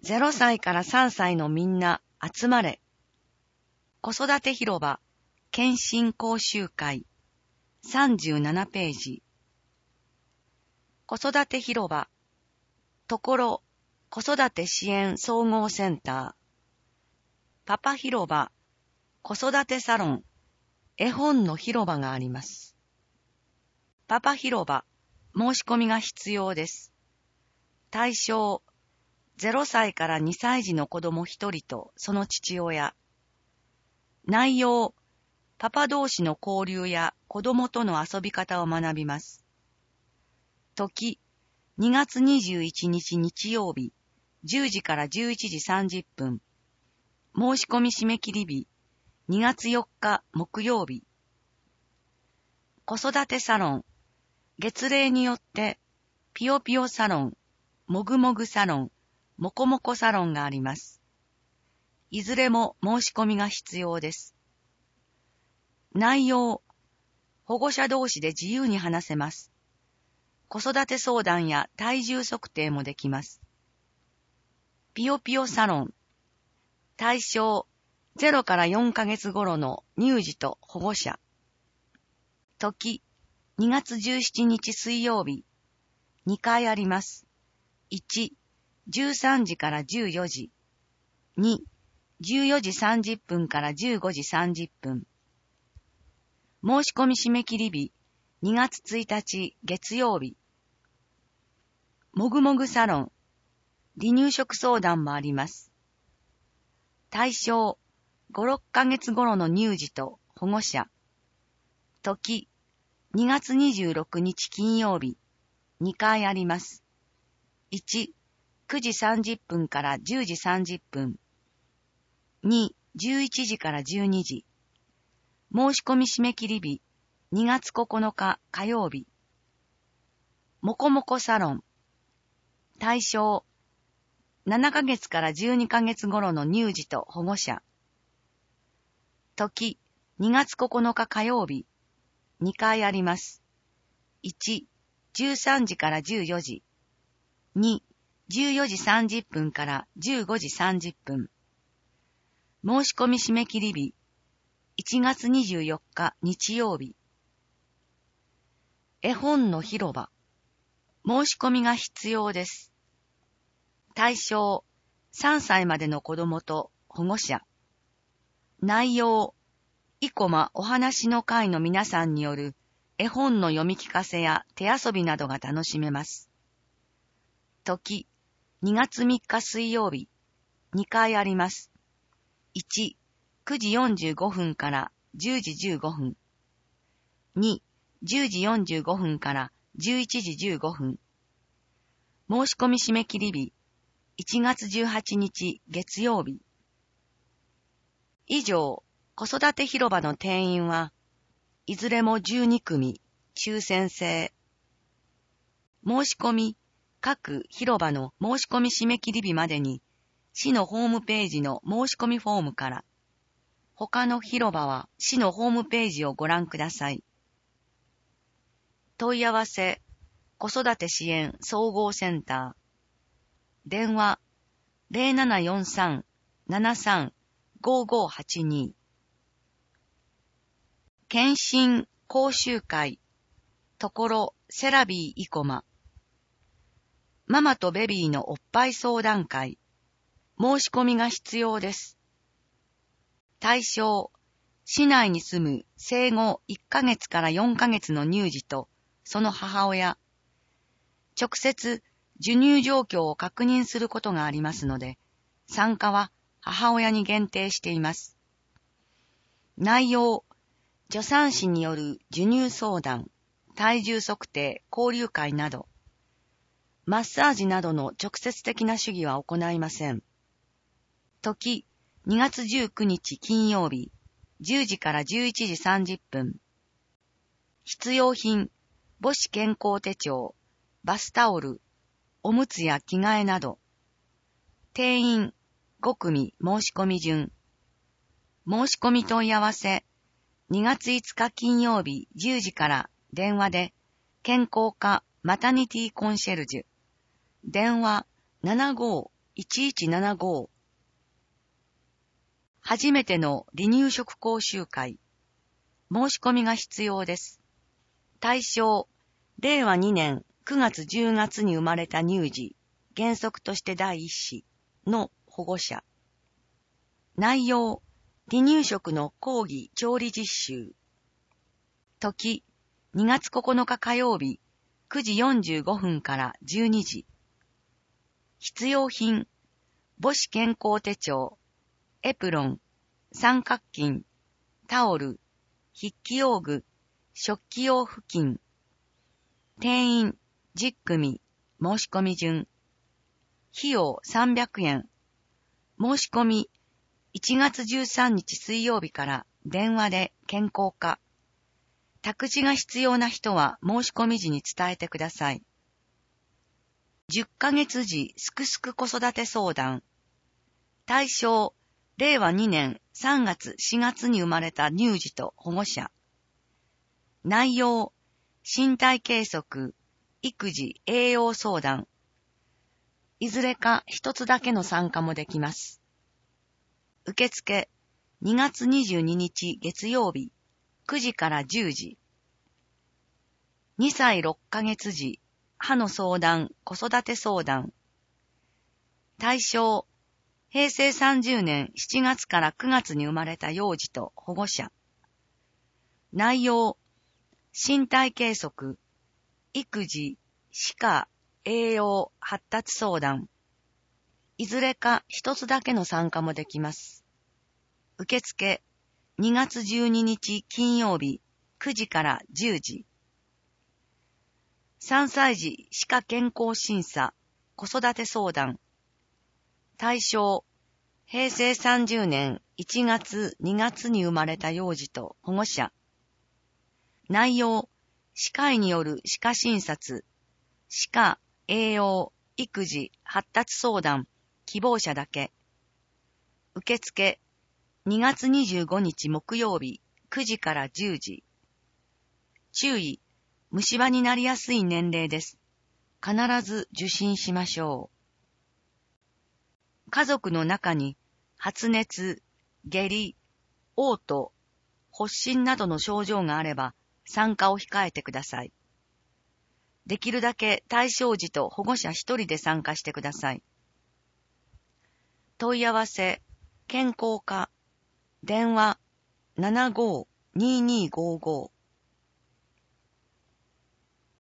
0歳から3歳のみんな集まれ。子育て広場検診講習会37ページ。子育て広場ところ子育て支援総合センターパパ広場子育てサロン絵本の広場があります。パパ広場申し込みが必要です。対象0歳から2歳児の子供1人とその父親。内容、パパ同士の交流や子供との遊び方を学びます。時、2月21日日曜日、10時から11時30分。申し込み締め切り日、2月4日木曜日。子育てサロン、月齢によって、ピヨピヨサロン、もぐもぐサロン、もこもこサロンがあります。いずれも申し込みが必要です。内容、保護者同士で自由に話せます。子育て相談や体重測定もできます。ピヨピヨサロン、対象、0から4ヶ月頃の乳児と保護者。時、2月17日水曜日、2回あります。1、13時から14時。2、14時30分から15時30分。申し込み締め切り日、2月1日月曜日。もぐもぐサロン、離乳食相談もあります。対象、5、6ヶ月頃の乳児と保護者。時、2月26日金曜日、2回あります。1、9時30分から10時30分。2、11時から12時。申し込み締め切り日、2月9日火曜日。もこもこサロン。対象、7ヶ月から12ヶ月頃の乳児と保護者。時、2月9日火曜日。2回あります。1、13時から14時。2、14時30分から15時30分。申し込み締め切り日、1月24日日曜日。絵本の広場。申し込みが必要です。対象、3歳までの子供と保護者。内容、生駒お話の会の皆さんによる絵本の読み聞かせや手遊びなどが楽しめます。時、2月3日水曜日、2回あります。1、9時45分から10時15分。2、10時45分から11時15分。申し込み締め切り日、1月18日月曜日。以上、子育て広場の定員は、いずれも12組、抽選制。申し込み、各広場の申し込み締め切り日までに、市のホームページの申し込みフォームから、他の広場は市のホームページをご覧ください。問い合わせ、子育て支援総合センター。電話、0743-73-5582。検診講習会、ところセラビー生駒。ママとベビーのおっぱい相談会。申し込みが必要です。対象、市内に住む生後1ヶ月から4ヶ月の乳児とその母親。直接授乳状況を確認することがありますので、参加は母親に限定しています。内容、助産師による授乳相談、体重測定、交流会など、マッサージなどの直接的な主義は行いません。時、2月19日金曜日、10時から11時30分。必要品、母子健康手帳、バスタオル、おむつや着替えなど。定員、5組申し込み順。申し込み問い合わせ、2月5日金曜日10時から電話で、健康科マタニティコンシェルジュ。電話 1175。初めての離乳食講習会。申し込みが必要です。対象、令和2年9月10月に生まれた乳児、原則として第一子の保護者。内容、離乳食の講義調理実習。時、2月9日火曜日、9時45分から12時。必要品、母子健康手帳、エプロン、三角巾、タオル、筆記用具、食器用布巾。定員10組、申し込み順。費用300円。申し込み1月13日水曜日から電話で健康課。託児が必要な人は申し込み時に伝えてください。10ヶ月時すくすく子育て相談。対象、令和2年3月4月に生まれた乳児と保護者。内容、身体計測、育児、栄養相談。いずれか一つだけの参加もできます。受付、2月22日月曜日、9時から10時。2歳6ヶ月時、歯の相談、子育て相談。対象、平成30年7月から9月に生まれた幼児と保護者。内容、身体計測、育児、歯科、栄養、発達相談。いずれか一つだけの参加もできます。受付、2月12日金曜日、9時から10時。3歳児歯科健康審査、子育て相談。対象、平成30年1月2月に生まれた幼児と保護者。内容、歯科医による歯科診察、歯科、栄養、育児、発達相談、希望者だけ。受付、2月25日木曜日、9時から10時。注意、虫歯になりやすい年齢です。必ず受診しましょう。家族の中に発熱、下痢、嘔吐、発疹などの症状があれば参加を控えてください。できるだけ対象児と保護者一人で参加してください。問い合わせ、健康課、電話 75-2255